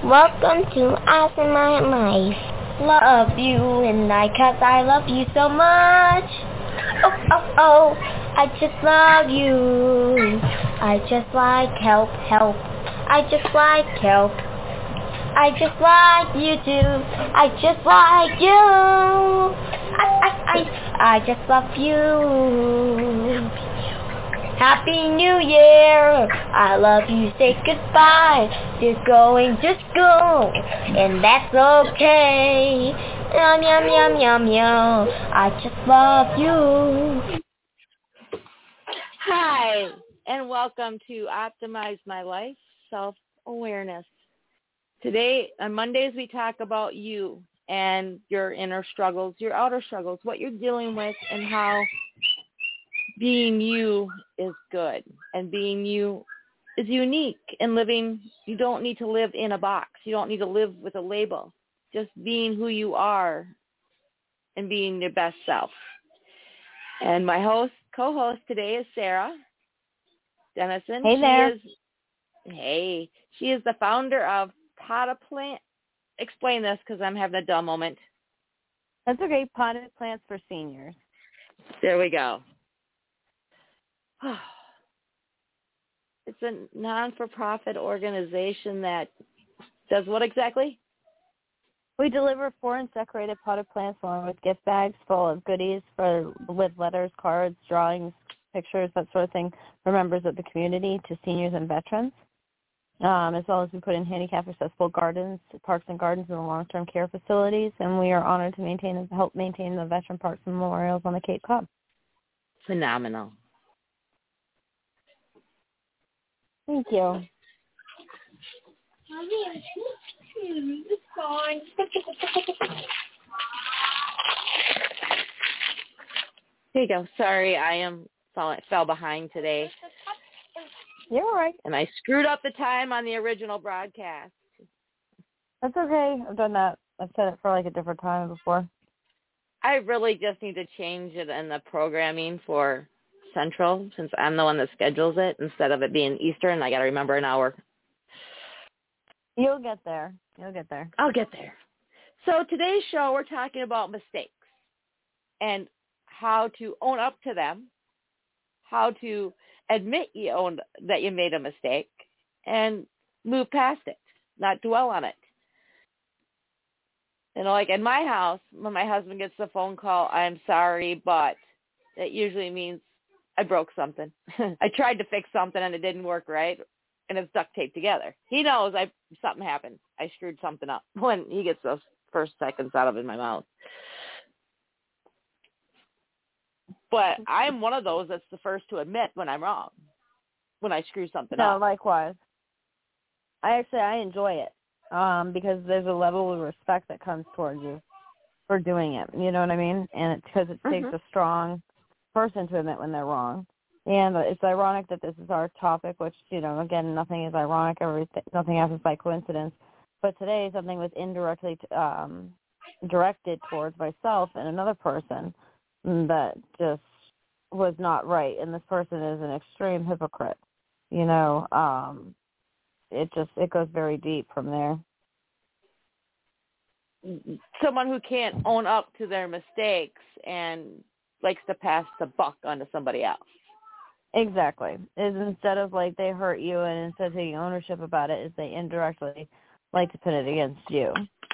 Welcome to Us in My Life. Love you and cause I love you so much. Oh, oh, oh, I just love you. I just like help. I just like help. I just like you too. I just like you. I just love you. Happy New Year! I love you, say goodbye. You're going to school, and that's okay. Yum, yum, yum, yum, yum. I just love you. Hi, and welcome to Optimize My Life, Self-Awareness. Today, on Mondays, we talk about you and your inner struggles, your outer struggles, what you're dealing with, and how being you is good, and being you is unique, and living, you don't need to live in a box. You don't need to live with a label. Just being who you are and being your best self. And my co-host today is Sarah Dennison. Hey there. She is the founder of Potted Plant. Explain this because I'm having a dumb moment. That's okay. Potted Plants for Seniors. There we go. It's a non-for-profit organization that does what exactly? We deliver foreign decorated potted plants along with gift bags full of goodies with letters, cards, drawings, pictures, that sort of thing for members of the community to seniors and veterans. As well as we put in handicap accessible gardens, parks and gardens, and long-term care facilities. And we are honored to help maintain the veteran parks and memorials on the Cape Cod. Phenomenal. Thank you. Here you go. Sorry, I fell behind today. You're all right. And I screwed up the time on the original broadcast. That's okay. I've done that. I've said it for a different time before. I really just need to change it in the programming for Central, since I'm the one that schedules it. Instead of it being Eastern, I got to remember an hour. You'll get there. I'll get there. So today's show, we're talking about mistakes and how to own up to them, how to admit that you made a mistake, and move past it, not dwell on it. Like in my house, when my husband gets the phone call, I'm sorry, but it usually means I broke something. I tried to fix something and it didn't work right, and it's duct taped together. He knows something happened. I screwed something up when he gets those first seconds out of my mouth. But I'm one of those that's the first to admit when I'm wrong, when I screw something up. No, likewise. I enjoy it because there's a level of respect that comes towards you for doing it. You know what I mean? And because it takes a strong person to admit when they're wrong. And it's ironic that this is our topic, which, again, nothing is ironic. Nothing happens by coincidence. But today, something was indirectly directed towards myself and another person that just was not right. And this person is an extreme hypocrite. It goes very deep from there. Someone who can't own up to their mistakes and likes to pass the buck onto somebody else. Exactly. Is instead of they hurt you, and instead of taking ownership about it, is they indirectly like to put it against you.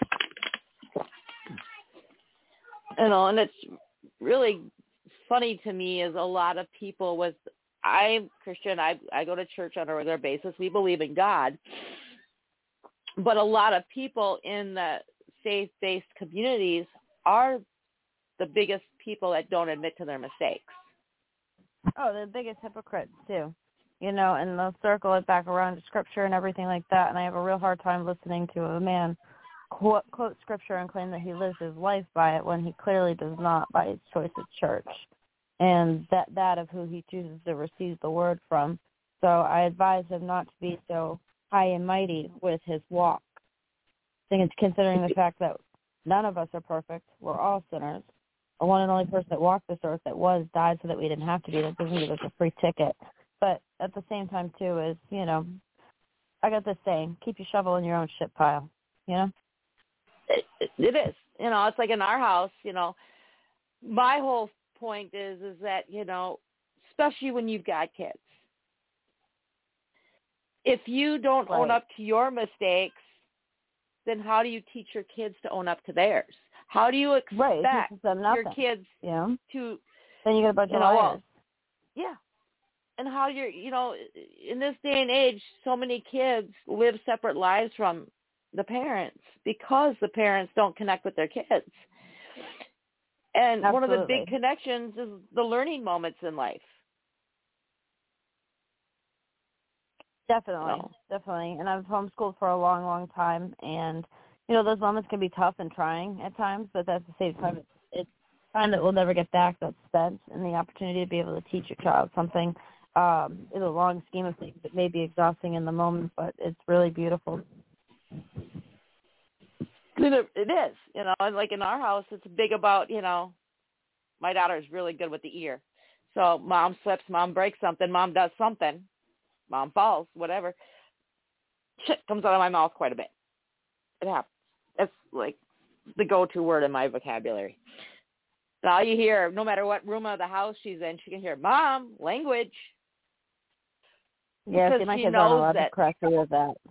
And it's really funny to me is a lot of people I'm Christian, I go to church on a regular basis. We believe in God. But a lot of people in the faith-based communities are the biggest people that don't admit to their mistakes. Oh, they're the biggest hypocrites, too. And they'll circle it back around to Scripture and everything like that, and I have a real hard time listening to a man quote Scripture and claim that he lives his life by it when he clearly does not by his choice of church, and that of who he chooses to receive the word from. So I advise him not to be so high and mighty with his walk, considering the fact that none of us are perfect. We're all sinners. The one and only person that walked this earth died so that we didn't have to be. That doesn't give us a free ticket. But at the same time, too, is, I got this saying, keep your shovel in your own shit pile, you know? It is. It's like in our house, my whole point is that, especially when you've got kids, if you don't own up to your mistakes, then how do you teach your kids to own up to theirs? How do you expect your kids to... Then you get a bunch of liars. Yeah. And how in this day and age, so many kids live separate lives from the parents because the parents don't connect with their kids. And one of the big connections is the learning moments in life. Definitely. And I've homeschooled for a long, long time. And, those moments can be tough and trying at times, but at the same time, it's time that we'll never get back that's spent, and the opportunity to be able to teach your child something in the long scheme of things. It may be exhausting in the moment, but it's really beautiful. It is, and like in our house, it's big about, my daughter's really good with the ear. So mom slips, mom breaks something, mom does something, mom falls, whatever. Shit comes out of my mouth quite a bit. It happens. It's like the go-to word in my vocabulary. And all you hear, no matter what room of the house she's in, she can hear, Mom, language. Yeah, my kids aren't allowed to correct me with that.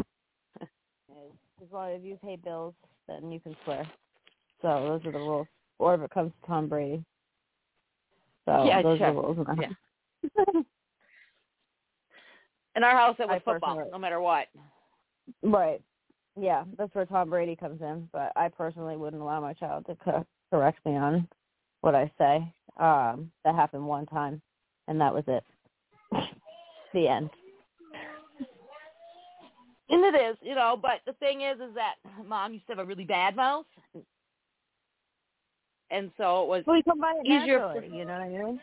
As long as you pay bills, then you can swear. So those are the rules. Or if it comes to Tom Brady. So those are the rules. Yeah. In our house, it was football, no matter what. Right. Yeah, that's where Tom Brady comes in. But I personally wouldn't allow my child to correct me on what I say. That happened one time, and that was it. The end. And it is, but the thing is that Mom used to have a really bad mouth. And so it was you come by it easier naturally, you know what I mean?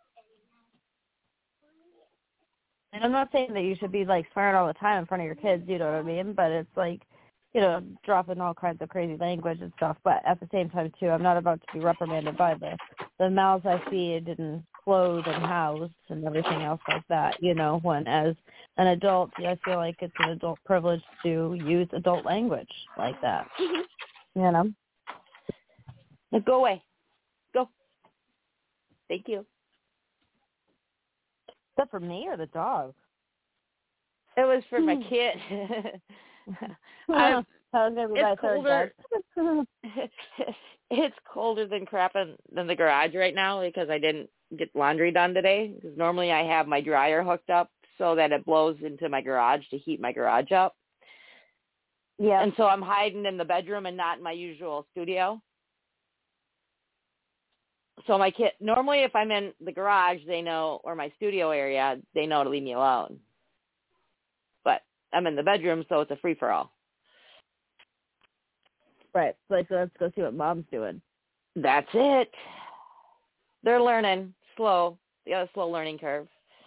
And I'm not saying that you should be, swearing all the time in front of your kids, you know what I mean? But it's dropping all kinds of crazy language and stuff. But at the same time, too, I'm not about to be reprimanded by the mouths I feed and clothe and house and everything else like that, when as an adult, I feel like it's an adult privilege to use adult language like that, Now go away. Go. Thank you. Is that for me or the dog? It was for my kid. It's colder than crap in the garage right now because I didn't get laundry done today. Because normally I have my dryer hooked up so that it blows into my garage to heat my garage up. Yeah. And so I'm hiding in the bedroom and not in my usual studio. So my kid, normally if I'm in the garage, they know, or my studio area, they know to leave me alone. But I'm in the bedroom, so it's a free-for-all. Right. So let's go see what Mom's doing. That's it. They're learning slow. They got a slow learning curve.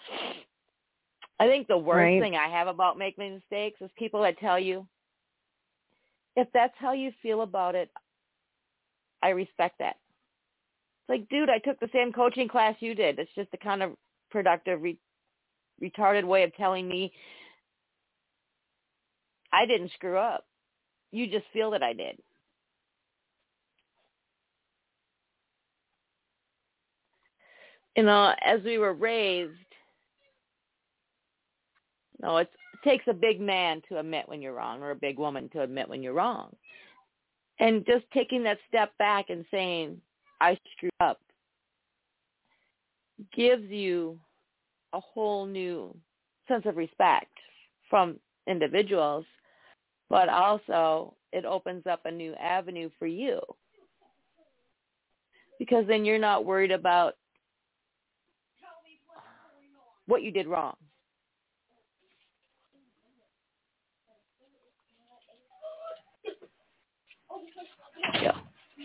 I think the worst thing I have about making mistakes is people that tell you, if that's how you feel about it, I respect that. It's like, dude, I took the same coaching class you did. It's just a kind of productive, retarded way of telling me I didn't screw up. You just feel that I did. As we were raised, it takes a big man to admit when you're wrong, or a big woman to admit when you're wrong. And just taking that step back and saying, I screwed up, gives you a whole new sense of respect from individuals, but also it opens up a new avenue for you. Because then you're not worried about what you did wrong. Yeah.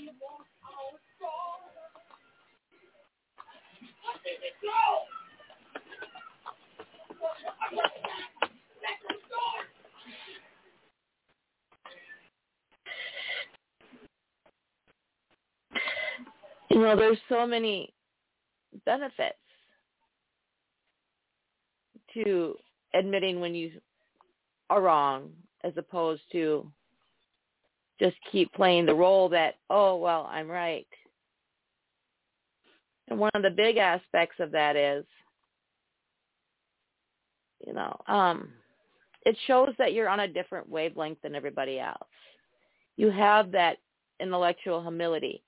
There's so many benefits to admitting when you are wrong, as opposed to just keep playing the role that, oh, well, I'm right. And one of the big aspects of that is, it shows that you're on a different wavelength than everybody else. You have that intellectual humility.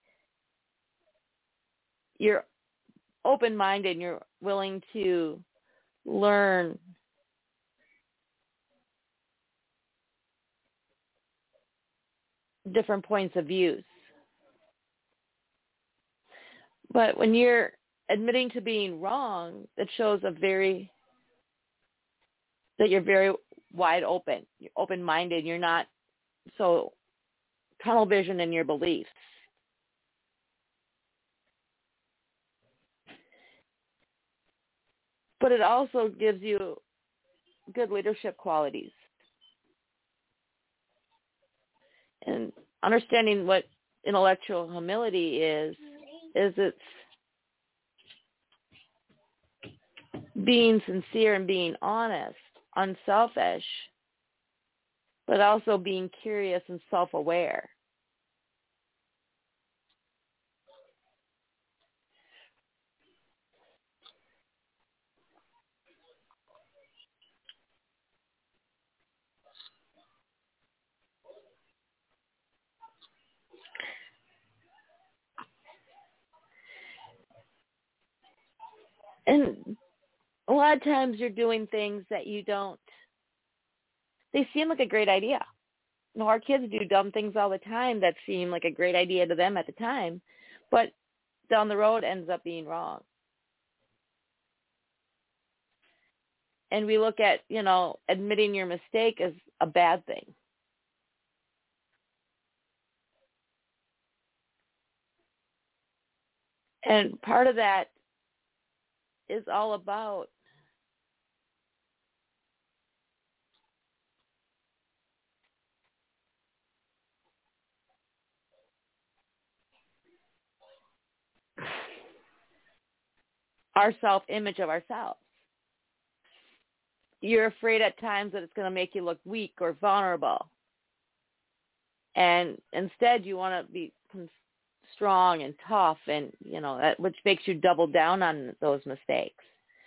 You're open-minded and you're willing to learn different points of views. But when you're admitting to being wrong, it shows that you're very wide open. You're open-minded. You're not so tunnel vision in your beliefs. But it also gives you good leadership qualities. And understanding what intellectual humility is it's being sincere and being honest, unselfish, but also being curious and self-aware. And a lot of times you're doing things that they seem like a great idea. Our kids do dumb things all the time that seem like a great idea to them at the time, but down the road ends up being wrong. And we look at, admitting your mistake as a bad thing. And part of that is all about our self-image of ourselves. You're afraid at times that it's going to make you look weak or vulnerable. And instead you want to be strong and tough and, which makes you double down on those mistakes.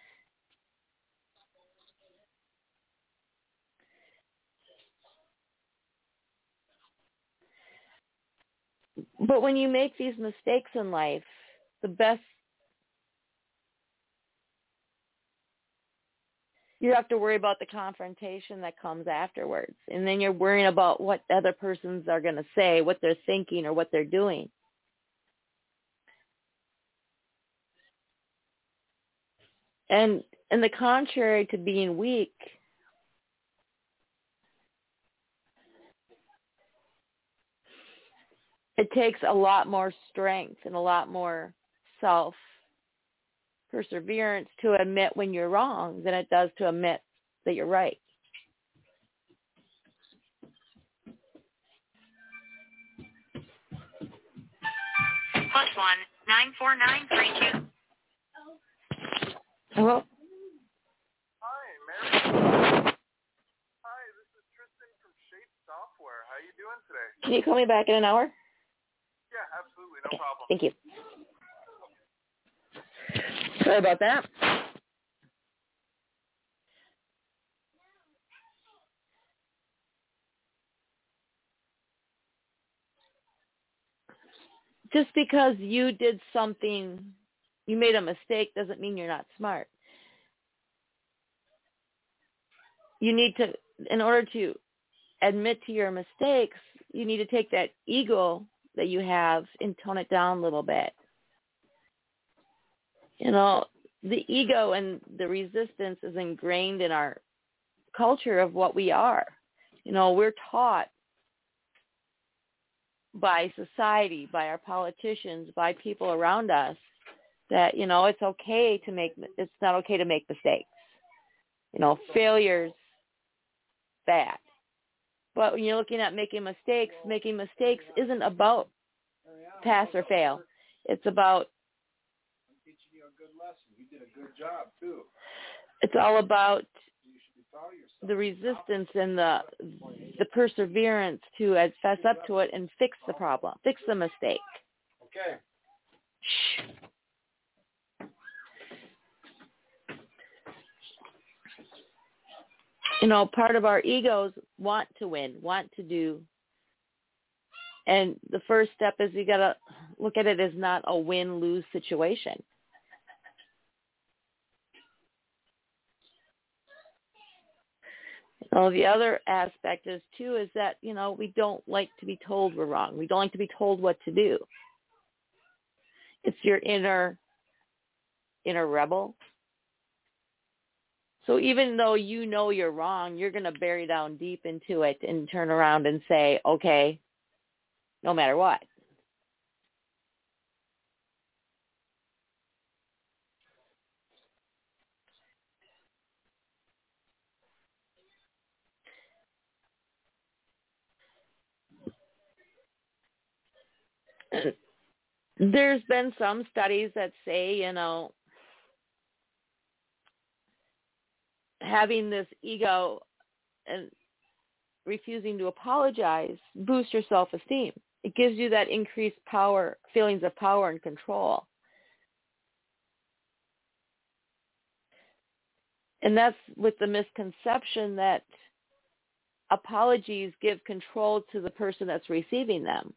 But when you make these mistakes in life, you have to worry about the confrontation that comes afterwards. And then you're worrying about what other persons are going to say, what they're thinking, or what they're doing. And in the contrary to being weak, it takes a lot more strength and a lot more self-perseverance to admit when you're wrong than it does to admit that you're right. +1-94932. Hello? Hi, Mary. Hi, this is Tristan from Shape Software. How are you doing today? Can you call me back in an hour? Yeah, absolutely. No problem. Thank you. Sorry about that. Just because you did something, you made a mistake, doesn't mean you're not smart. You need to, in order to admit to your mistakes, you need to take that ego that you have and tone it down a little bit. The ego and the resistance is ingrained in our culture of what we are. We're taught by society, by our politicians, by people around us that, it's not okay to make mistakes. Failure's bad. But when you're looking at making mistakes isn't about pass or fail. It's about I'm teaching you a good lesson. You did a good job too. It's all about You should be proud of yourself. the resistance and the perseverance to fess up to it and fix the problem, fix the mistake. Okay. You know, part of our egos want to win, want to do. And the first step is you got to look at it as not a win-lose situation. So the other aspect is that, you know, we don't like to be told we're wrong. We don't like to be told what to do. It's your inner rebel. So even though you know you're wrong, you're going to bury down deep into it and turn around and say, okay, no matter what. There's been some studies that say, you know, having this ego and refusing to apologize boosts your self-esteem. It gives you that increased power, feelings of power and control. And that's with the misconception that apologies give control to the person that's receiving them.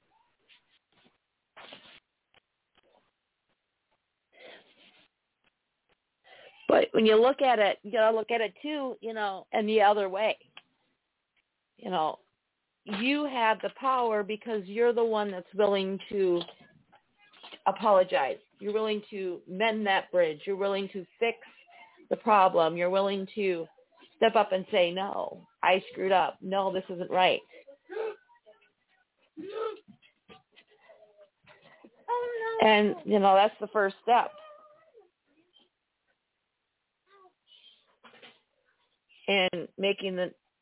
But when you look at it, you got to look at it too, you know, and the other way. You know, you have the power because you're the one that's willing to apologize. You're willing to mend that bridge. You're willing to fix the problem. You're willing to step up and say, no, I screwed up. No, this isn't right. And, you know, that's the first step. And making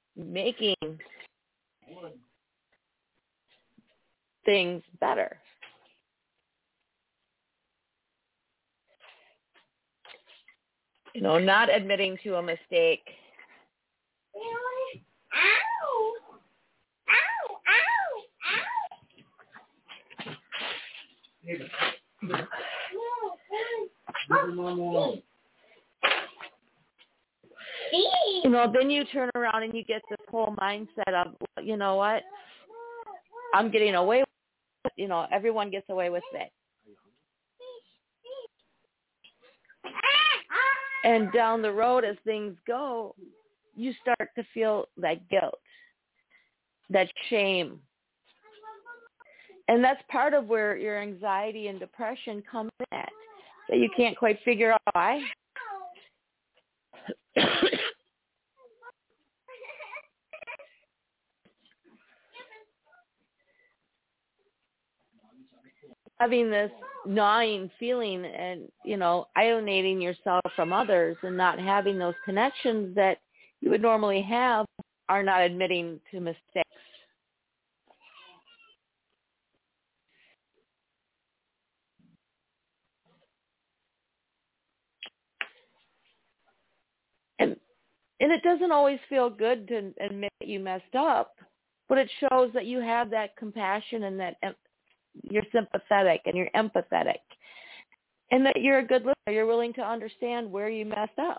things better. You know, not admitting to a mistake. You know, then you turn around and you get this whole mindset of, you know what, I'm getting away with it. You know, everyone gets away with it. And down the road as things go, you start to feel that guilt, that shame. And that's part of where your anxiety and depression come in at, that you can't quite figure out why. Having this gnawing feeling and, you know, alienating yourself from others and not having those connections that you would normally have are not admitting to mistakes. And it doesn't always feel good to admit that you messed up, but it shows that you have that compassion and that you're sympathetic and you're empathetic, and that you're a good listener. You're willing to understand where you messed up.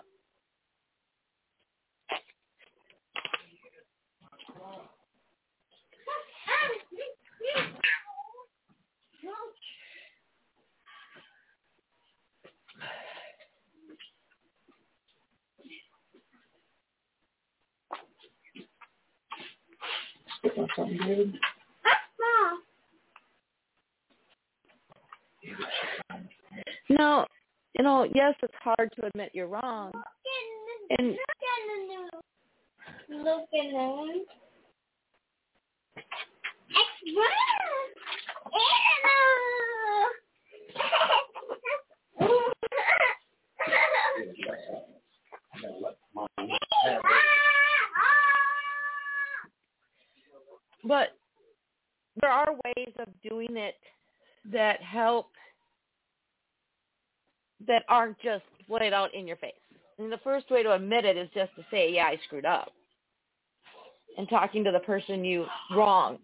Now, you know, yes, it's hard to admit you're wrong. And but there are ways of doing it that help, that aren't just laid out in your face. And the first way to admit it is just to say, yeah, I screwed up. and talking to the person you wronged.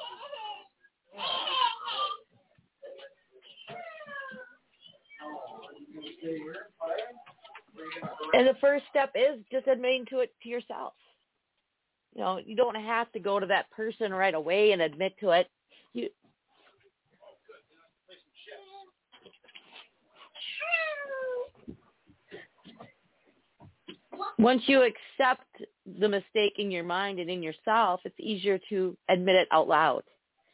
And the first step is just admitting to it to yourself. You know, you don't have to go to that person right away and admit to it. Once you accept the mistake in your mind and in yourself, it's easier to admit it out loud.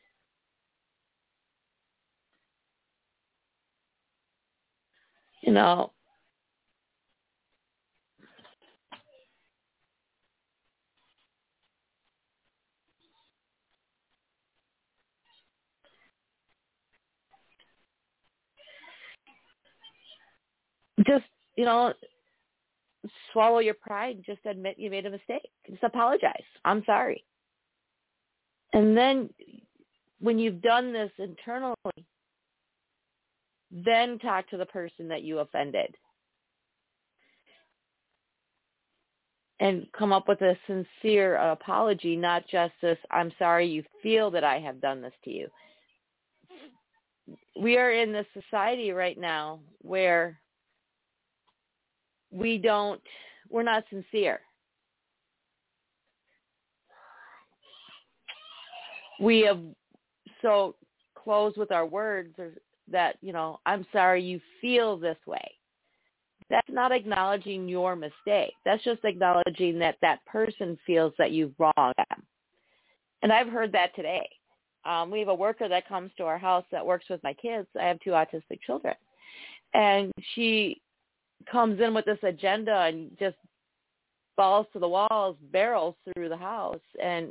You know, just, you know, swallow your pride and just admit you made a mistake. Just apologize. I'm sorry. And then when you've done this internally, then talk to the person that you offended and come up with a sincere apology, not just this, I'm sorry you feel that I have done this to you. We are in this society right now where we're not sincere. We have so closed with our words that, you know, I'm sorry you feel this way. That's not acknowledging your mistake. That's just acknowledging that that person feels that you've wronged them. And I've heard that today. We have a worker that comes to our house that works with my kids. I have 2 autistic children. And she comes in with this agenda and just balls to the walls, barrels through the house, and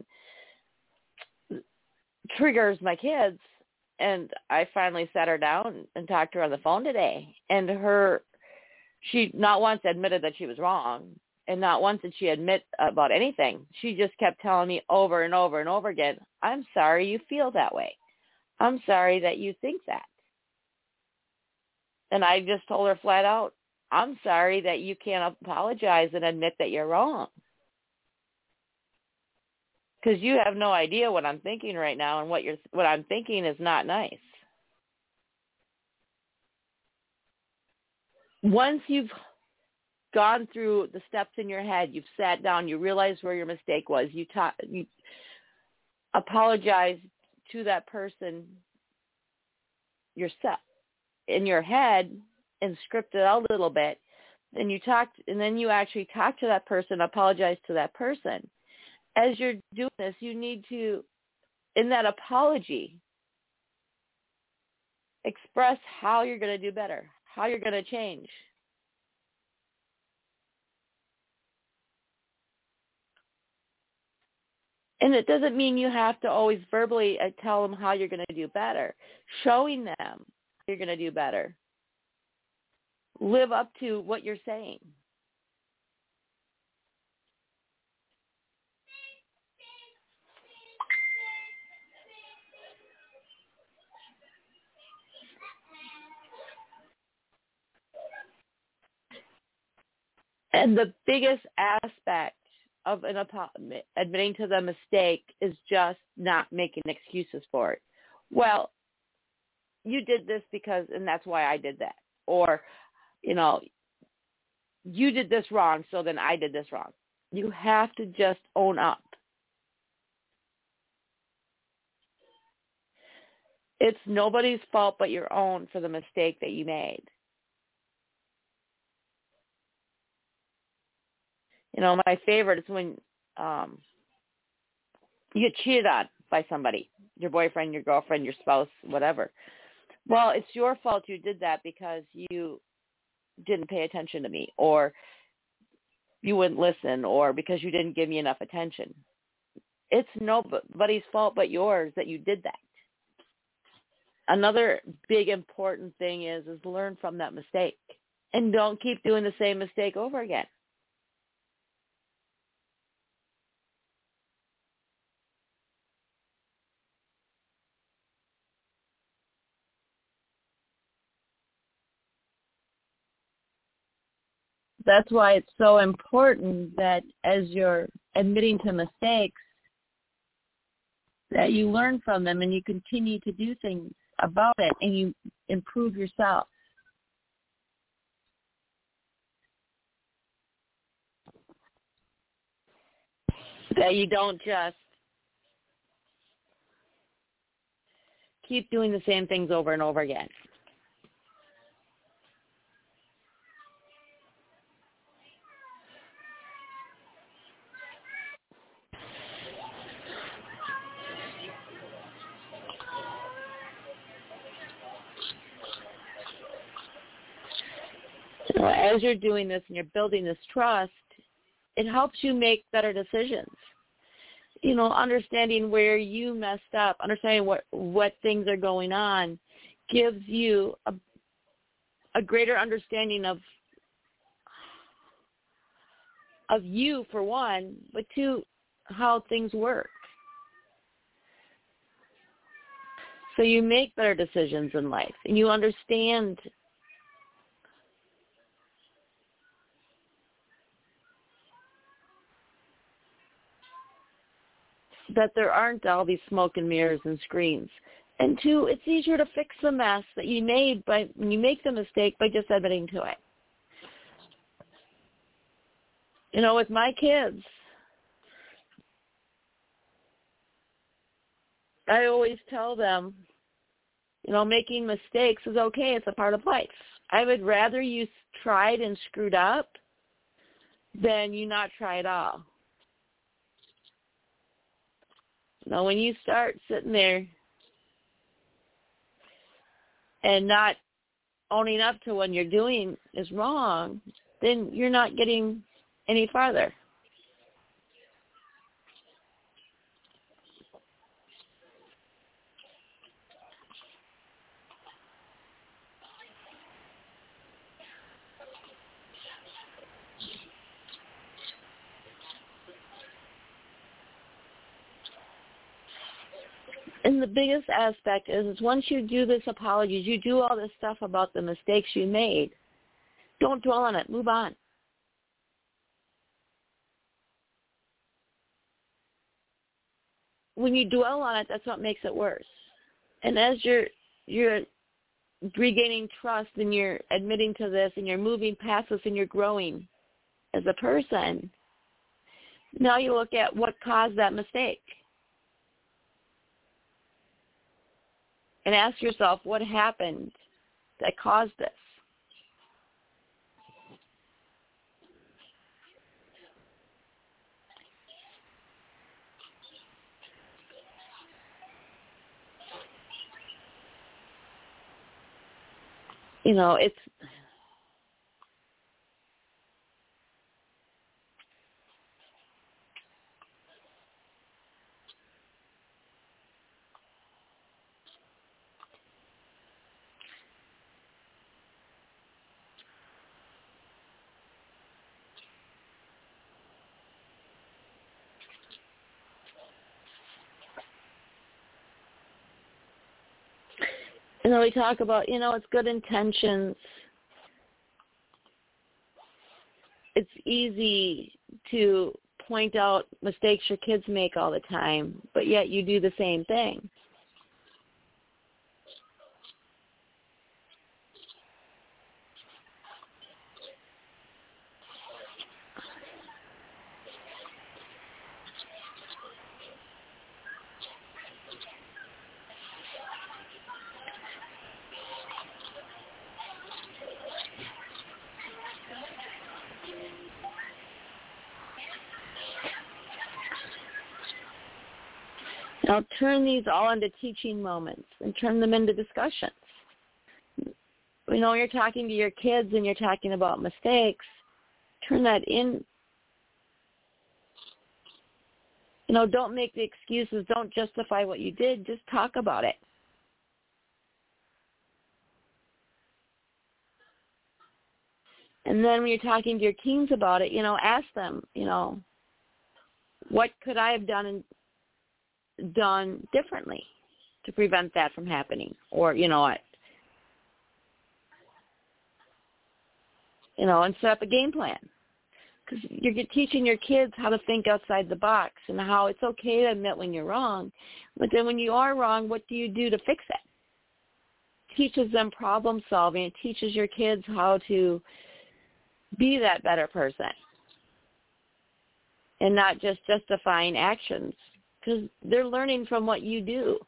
triggers my kids. And I finally sat her down and talked to her on the phone today. And she not once admitted that she was wrong, and not once did she admit about anything. She just kept telling me over and over and over again, I'm sorry you feel that way. I'm sorry that you think that. And I just told her flat out, I'm sorry that you can't apologize and admit that you're wrong. Because you have no idea what I'm thinking right now, and what I'm thinking is not nice. Once you've gone through the steps in your head, you've sat down, you realize where your mistake was, you apologize to that person yourself in your head and script it out a little bit, and then you actually talk to that person, apologize to that person. As you're doing this, you need to, in that apology, express how you're going to do better, how you're going to change. And it doesn't mean you have to always verbally tell them how you're going to do better. Showing them how you're going to do better. Live up to what you're saying. And the biggest aspect of admitting to the mistake is just not making excuses for it. Well, you did this because, and that's why I did that. Or, you know, you did this wrong, so then I did this wrong. You have to just own up. It's nobody's fault but your own for the mistake that you made. You know, my favorite is when you get cheated on by somebody, your boyfriend, your girlfriend, your spouse, whatever. Well, it's your fault you did that because you didn't pay attention to me, or you wouldn't listen, or because you didn't give me enough attention. It's nobody's fault but yours that you did that. Another big important thing is learn from that mistake and don't keep doing the same mistake over again. That's why it's so important that as you're admitting to mistakes, that you learn from them and you continue to do things about it and you improve yourself. That you don't just keep doing the same things over and over again. So as you're doing this and you're building this trust, it helps you make better decisions. You know, understanding where you messed up, understanding what things are going on gives you a greater understanding of you, for one, but two, how things work. So you make better decisions in life, and you understand that there aren't all these smoke and mirrors and screens. And two, it's easier to fix the mess that you made when you make the mistake by just admitting to it. You know, with my kids, I always tell them, you know, making mistakes is okay. It's a part of life. I would rather you tried and screwed up than you not try at all. You know, when you start sitting there and not owning up to what you're doing is wrong, then you're not getting any farther. And the biggest aspect is once you do this apologies, you do all this stuff about the mistakes you made, don't dwell on it. Move on. When you dwell on it, that's what makes it worse. And as you're regaining trust and you're admitting to this and you're moving past this and you're growing as a person, now you look at what caused that mistake. And ask yourself what happened that caused this. You know, it's and then we talk about, you know, it's good intentions. It's easy to point out mistakes your kids make all the time, but yet you do the same thing. Now turn these all into teaching moments and turn them into discussions. You know, you're talking to your kids and you're talking about mistakes. Turn that in. You know, don't make the excuses. Don't justify what you did. Just talk about it. And then when you're talking to your teens about it, you know, ask them, you know, what could I have done differently to prevent that from happening? Or, you know what? You know, and set up a game plan. Because you're teaching your kids how to think outside the box and how it's okay to admit when you're wrong. But then when you are wrong, what do you do to fix it? Teaches them problem solving. It teaches your kids how to be that better person and not just justifying actions, because they're learning from what you do.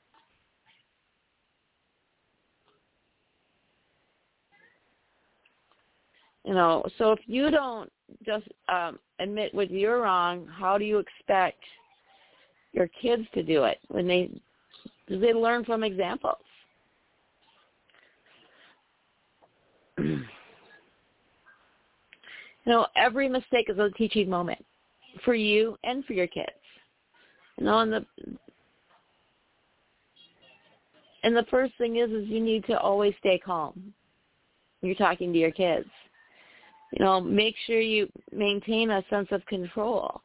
So if you don't just admit when you're wrong, how do you expect your kids to do it when they learn from examples? Every mistake is a teaching moment for you and for your kids. And the first thing is you need to always stay calm when you're talking to your kids. Make sure you maintain a sense of control.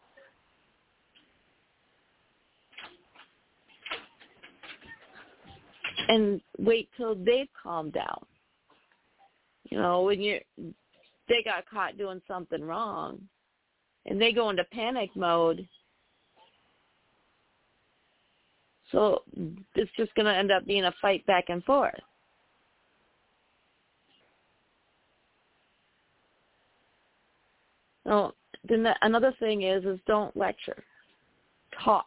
And wait till they've calmed down. When they got caught doing something wrong and they go into panic mode, so it's just going to end up being a fight back and forth. Then another thing is don't lecture. Talk.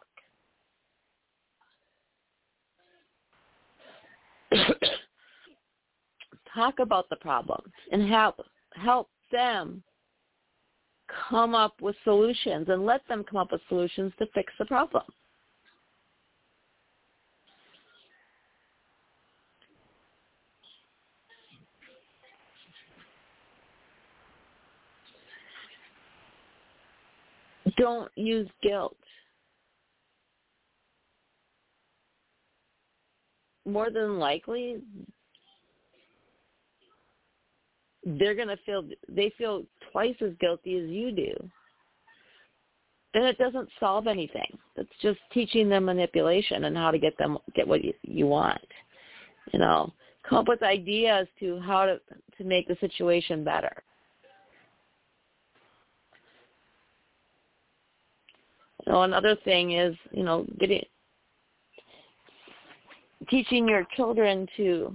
Talk about the problems and help them come up with solutions, and let them come up with solutions to fix the problem. Don't use guilt. More than likely, they're going to feel twice as guilty as you do. And it doesn't solve anything. It's just teaching them manipulation and how to get what you want. Come up with ideas to how to make the situation better. Another thing is, teaching your children to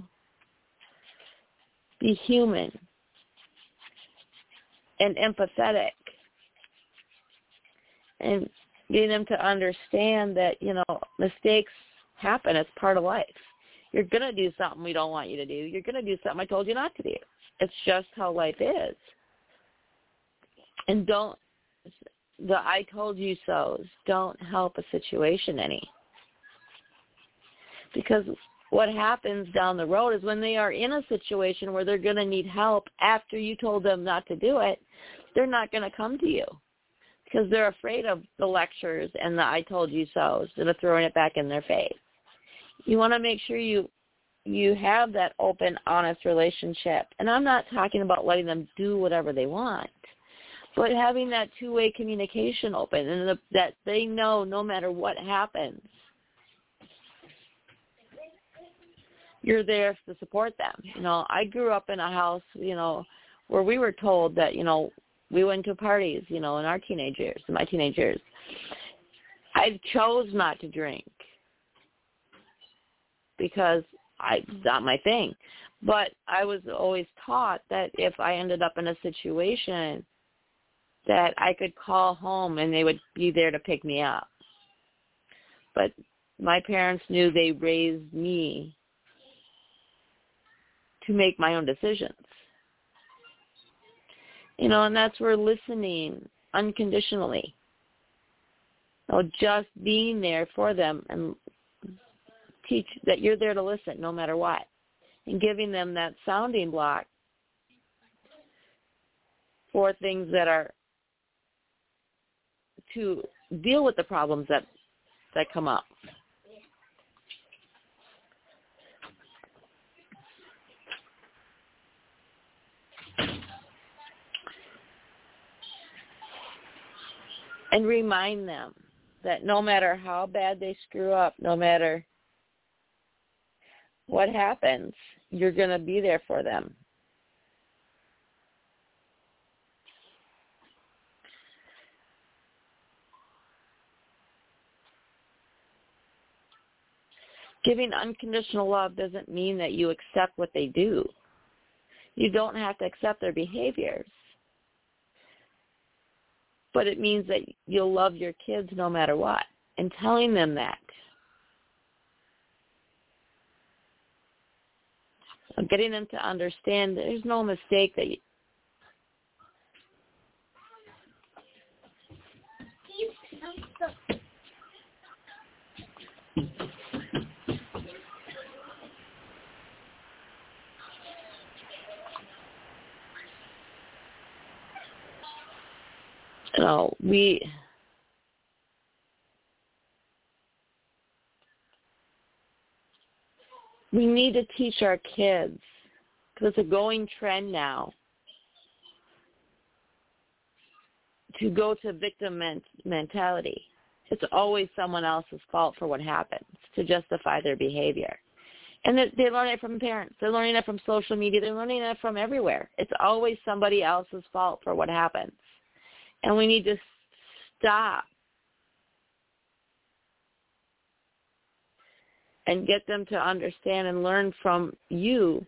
be human and empathetic, and getting them to understand that, mistakes happen. It's part of life. You're going to do something we don't want you to do. You're going to do something I told you not to do. It's just how life is. And the I told you so's don't help a situation any. Because what happens down the road is when they are in a situation where they're going to need help after you told them not to do it, they're not going to come to you because they're afraid of the lectures and the I told you so's and of throwing it back in their face. You want to make sure you have that open, honest relationship. And I'm not talking about letting them do whatever they want, but having that two-way communication open and that they know no matter what happens, you're there to support them. I grew up in a house, where we were told that, we went to parties, in my teenage years. I chose not to drink because it's not my thing. But I was always taught that if I ended up in a situation that I could call home and they would be there to pick me up. But my parents knew they raised me to make my own decisions. And that's where listening unconditionally, just being there for them and teach that you're there to listen no matter what, and giving them that sounding block for things that are to deal with the problems that come up. And remind them that no matter how bad they screw up, no matter what happens, you're going to be there for them. Giving unconditional love doesn't mean that you accept what they do. You don't have to accept their behaviors. But it means that you'll love your kids no matter what, and telling them that. So getting them to understand there's no mistake that we need to teach our kids, because it's a going trend now, to go to victim mentality. It's always someone else's fault for what happens to justify their behavior. And they learn it from parents. They're learning it from social media. They're learning it from everywhere. It's always somebody else's fault for what happens. And we need to stop and get them to understand and learn from you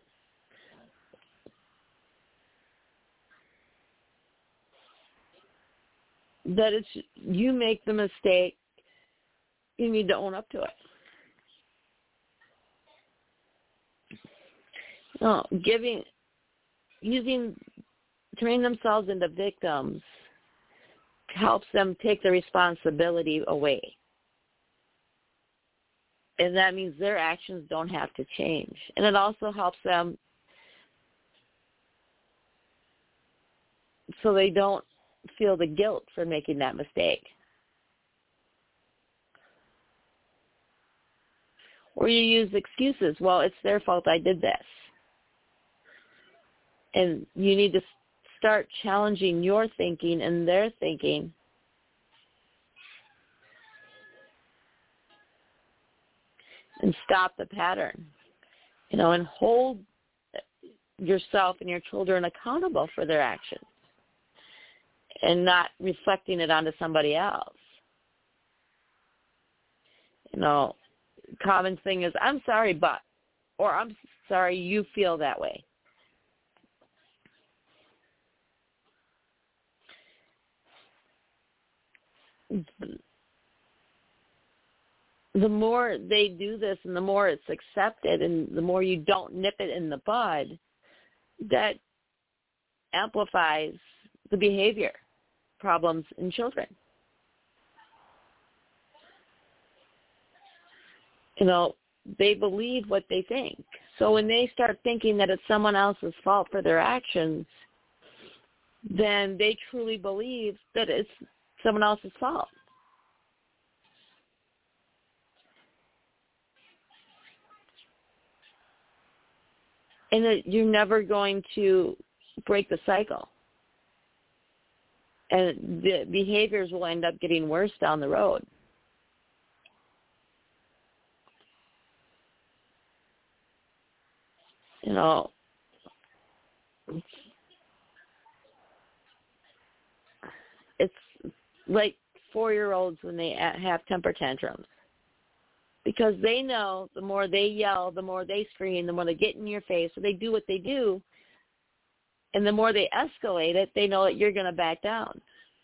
that it's you make the mistake, you need to own up to it. No, turning themselves into victims helps them take the responsibility away. And that means their actions don't have to change. And it also helps them so they don't feel the guilt for making that mistake. Or you use excuses. Well, it's their fault I did this. And you need to start challenging your thinking and their thinking. And stop the pattern, and hold yourself and your children accountable for their actions and not reflecting it onto somebody else. Common thing is, I'm sorry, but, or I'm sorry you feel that way. The more they do this and the more it's accepted and the more you don't nip it in the bud, that amplifies the behavior problems in children. They believe what they think. So when they start thinking that it's someone else's fault for their actions, then they truly believe that it's someone else's fault. And that you're never going to break the cycle. And the behaviors will end up getting worse down the road. It's like 4-year-olds when they have temper tantrums. Because they know the more they yell, the more they scream, the more they get in your face, so they do what they do, and the more they escalate it, they know that you're going to back down.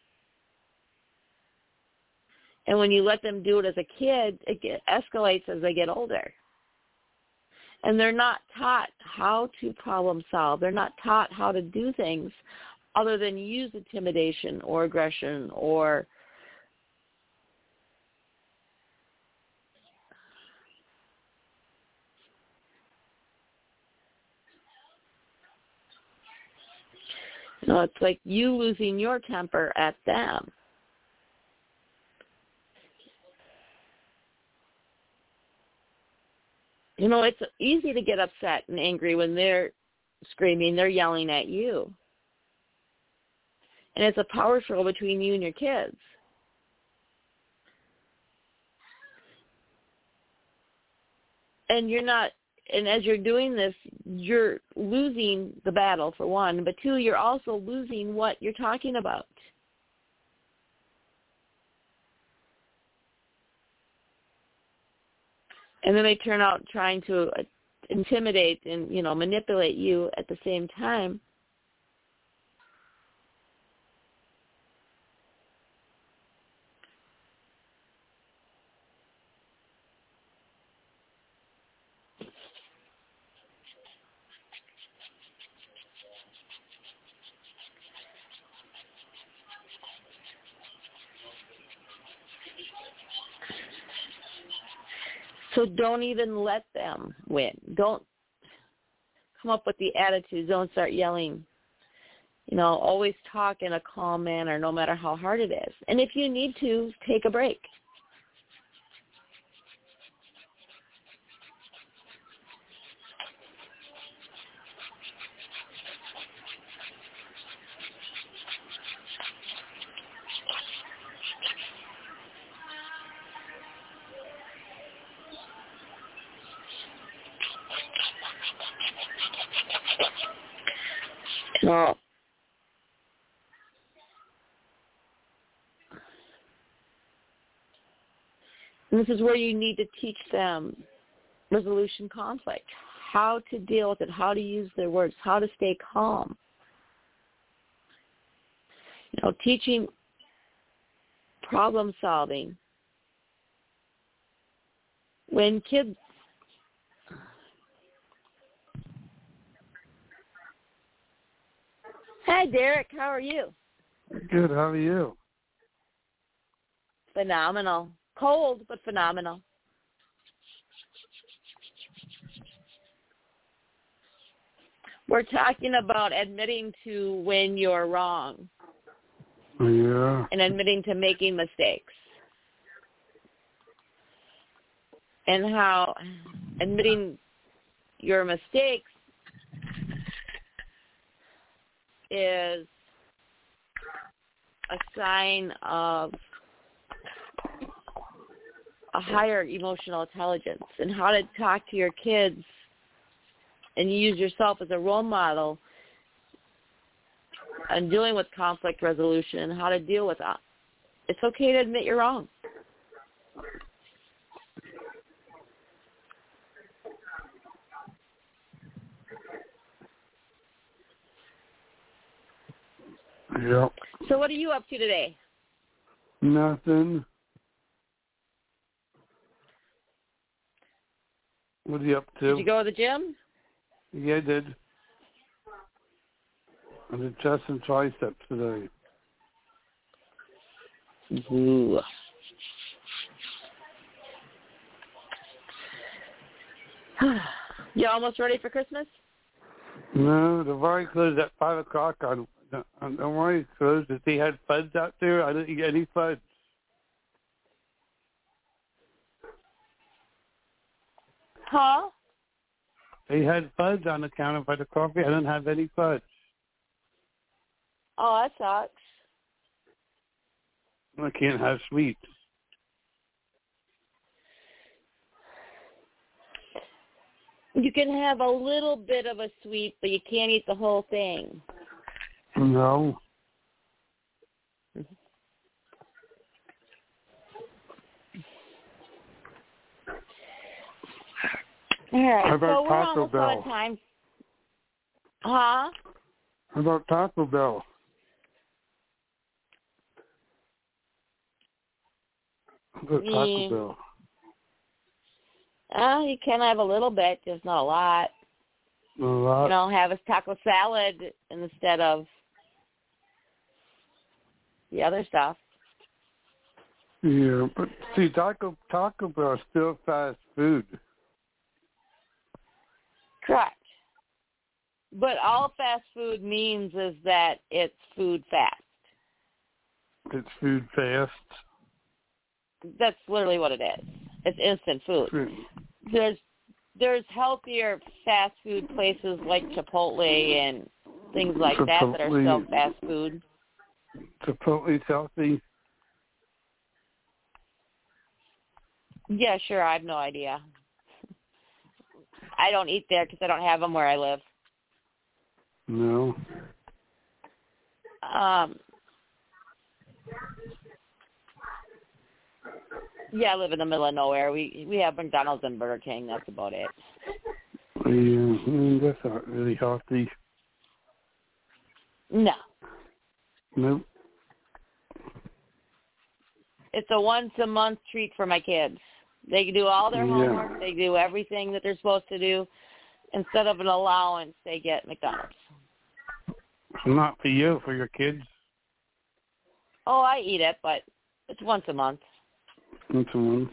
And when you let them do it as a kid, it escalates as they get older. And they're not taught how to problem solve. They're not taught how to do things other than use intimidation or aggression or it's like you losing your temper at them. It's easy to get upset and angry when they're screaming, they're yelling at you. And it's a power struggle between you and your kids. And as you're doing this, you're losing the battle, for one. But two, you're also losing what you're talking about. And then they turn out trying to intimidate and, manipulate you at the same time. So don't even let them win. Don't come up with the attitude. Don't start yelling. Always talk in a calm manner no matter how hard it is. And if you need to, take a break. No. And this is where you need to teach them resolution conflict, how to deal with it, how to use their words, how to stay calm. Teaching problem solving. When kids Hi, Derek. How are you? Good. How are you? Phenomenal. Cold, but phenomenal. We're talking about admitting to when you're wrong. Yeah. And admitting to making mistakes. And how admitting your mistakes is a sign of a higher emotional intelligence, and how to talk to your kids and use yourself as a role model and dealing with conflict resolution and how to deal with that. It's okay to admit you're wrong. Yep. So what are you up to today? Nothing. What are you up to? Did you go to the gym? Yeah, I did. I did chest and triceps today. Ooh. You almost ready for Christmas? No, the bar closed at 5 o'clock. The bar closed. If they had fudge out there, I didn't get any fudge. Huh? They had fudge on the counter by the coffee. I didn't have any fudge. Oh, that sucks. I can't have sweets. You can have a little bit of a sweet, but you can't eat the whole thing. No. All right, How about so we're Taco almost out of Bell? time. Huh? How about Taco Bell? How about Taco Bell? You can have a little bit, just not a lot. A lot. Have a taco salad instead of the other stuff. Yeah, but see, Taco Bell is still fast food. Correct. But all fast food means is that it's food fast. It's food fast. That's literally what it is. It's instant food. There's healthier fast food places like Chipotle and things like that are still fast food. Chipotle's healthy. Yeah, sure. I have no idea. I don't eat there because I don't have them where I live. No. Yeah, I live in the middle of nowhere. We have McDonald's and Burger King. That's about it. Yeah, that's not really healthy. No. Nope. It's a once-a-month treat for my kids. They do all their homework. They do everything that they're supposed to do. Instead of an allowance, they get McDonald's. Not for you, for your kids. Oh, I eat it, but it's once a month. Once a month.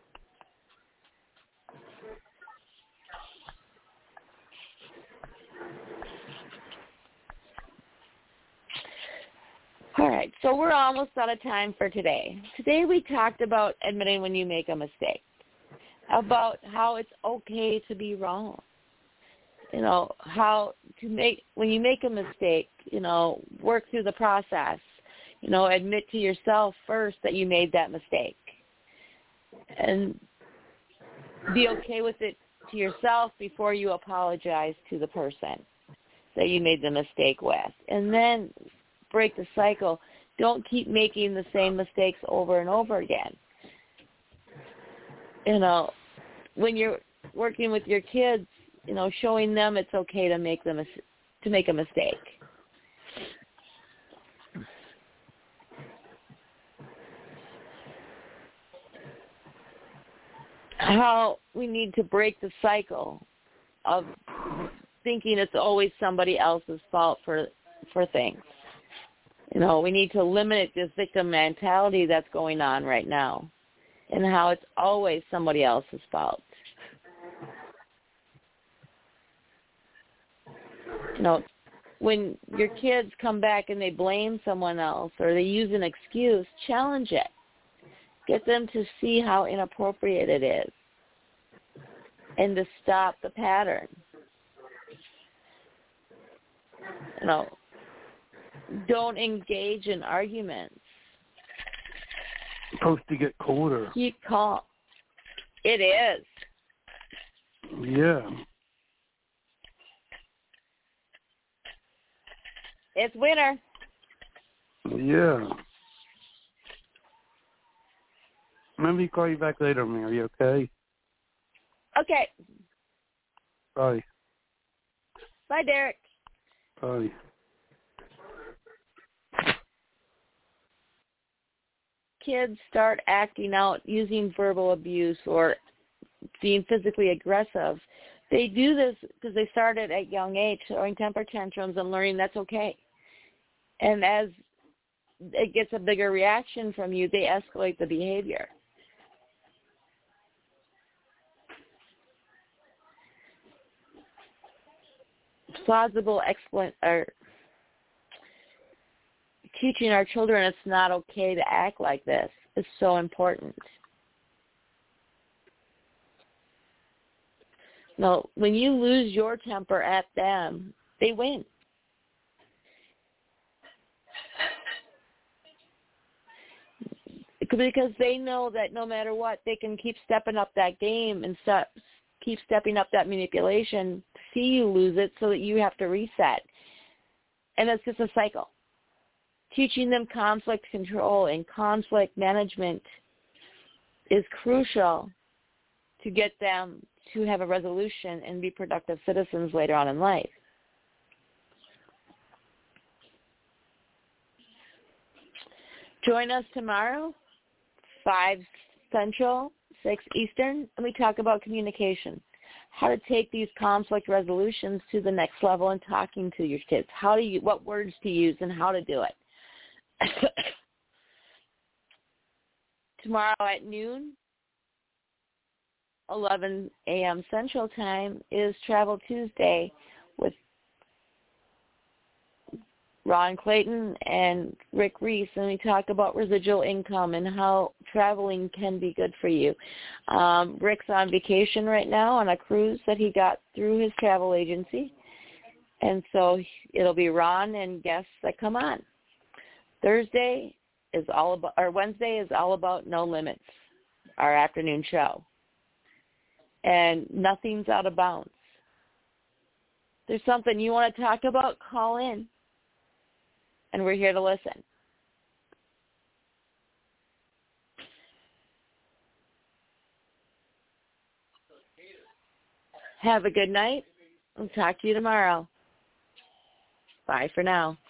All right, so we're almost out of time for today. Today we talked about admitting when you make a mistake, about how it's okay to be wrong. You know, how to make, when you make a mistake, you know, work through the process. You know, admit to yourself first that you made that mistake. And be okay with it to yourself before you apologize to the person that you made the mistake with. And then break the cycle. Don't keep making the same mistakes over and over again. You know, when you're working with your kids, you know, showing them it's okay to make a mistake. How we need to break the cycle of thinking it's always somebody else's fault for things. You know, we need to limit this victim mentality that's going on right now, and how it's always somebody else's fault. You know, when your kids come back and they blame someone else or they use an excuse, challenge it. Get them to see how inappropriate it is and to stop the pattern. You know, don't engage in arguments. It's supposed to get colder. Keep calm. It is. Yeah. It's winter. Yeah. Let me call you back later, Mary, okay? Okay. Bye. Bye, Derek. Bye. Kids start acting out, using verbal abuse or being physically aggressive. They do this because they started at young age, throwing temper tantrums and learning that's okay. And as it gets a bigger reaction from you, they escalate the behavior. Plausible teaching our children it's not okay to act like this is so important. No, when you lose your temper at them, they win. Because they know that no matter what, they can keep stepping up that game and keep stepping up that manipulation, see you lose it so that you have to reset. And it's just a cycle. Teaching them conflict control and conflict management is crucial to get them to have a resolution and be productive citizens later on in life. Join us tomorrow, 5 Central, 6 Eastern, and we talk about communication, how to take these conflict resolutions to the next level in talking to your kids, what words to use and how to do it. Tomorrow at noon, 11 a.m. Central Time, is Travel Tuesday with Ron Clayton and Rick Reese, and we talk about residual income and how traveling can be good for you. Rick's on vacation right now on a cruise that he got through his travel agency, and so it'll be Ron and guests that come on. Wednesday is all about No Limits, our afternoon show. And nothing's out of bounds. If there's something you want to talk about, call in. And we're here to listen. Have a good night. I'll talk to you tomorrow. Bye for now.